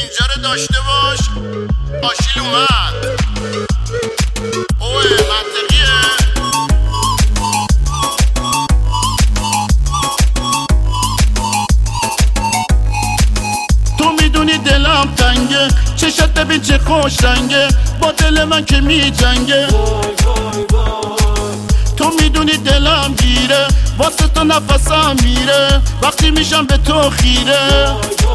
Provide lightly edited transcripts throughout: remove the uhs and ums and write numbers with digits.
اینجا رو داشته باش آشیل اومد. اوه منطقیه. تو میدونی دلم تنگه، چشات ببین چه خوش رنگه، با دل من که میجنگه. تو میدونی دلم گیره، واسه تو نفسم میره، وقتی میشم به تو خیره.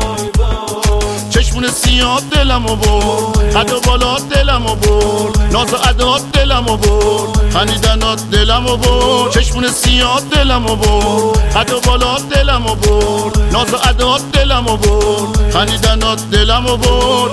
چشمون سیاه دلمو برد، قد و بالات دلمو برد، ناز و عدات دلمو برد، خندیدنات دلمو برد. چشمون سیاه دلمو برد، قد و بالات دلمو برد، ناز و عدات دلمو برد، خندیدنات دلمو برد.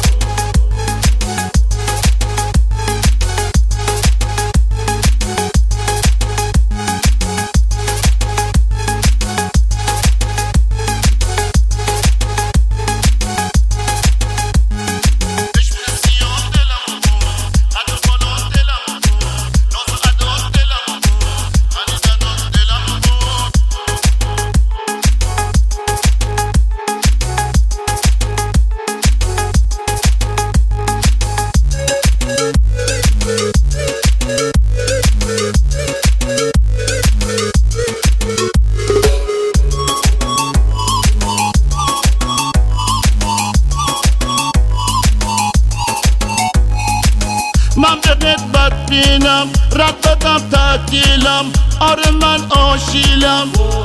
من به قدبت بینم، رد بدم تعدیلم، آره من آشیلم.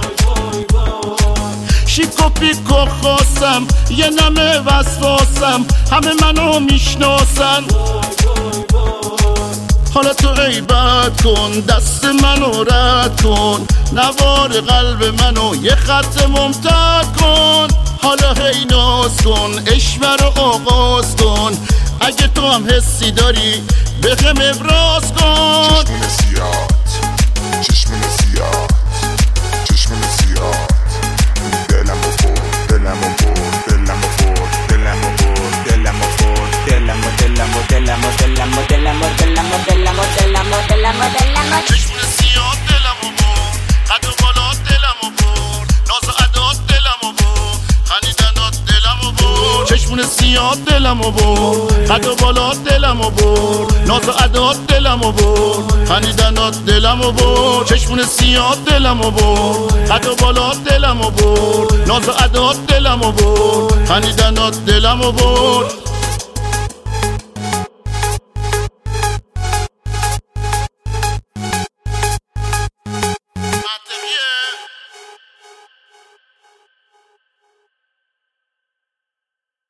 شیک و پیک و خواستم، یه نمه وسواسم، همه منو میشناسن. حالا تو غیبت کن، دست منو رد کن، نوار قلب منو یه خط ممتد کن. حالا هی ناز کن، عشق رو آغاز کن، اگه تو هم حسی داری بهم ابراز کن. چشمون سیاد، چشمون سیاد، چشمون سیاد، دلمو برد، دلمو برد، دلمو برد، دلمو برد، دلمو برد، دلمو دلمو دلمو دلمو دلمو دلمو دلمو دلمو دلمو دلمو. چشمون سیاد دلمو برد، قد و بالات دلمو برد، ناز و عدات دلمو برد، خندیدنات دلمو برد. چشمون سیاد دلمو برد، قد و بالات دلمو برد، ناز و عدات دلمو برد، خندیدنات دلمو برد. چشمون سیاد دلمو برد، قد و بالات دلمو برد، ناز و عدات دلمو برد، خندیدنات دلمو برد.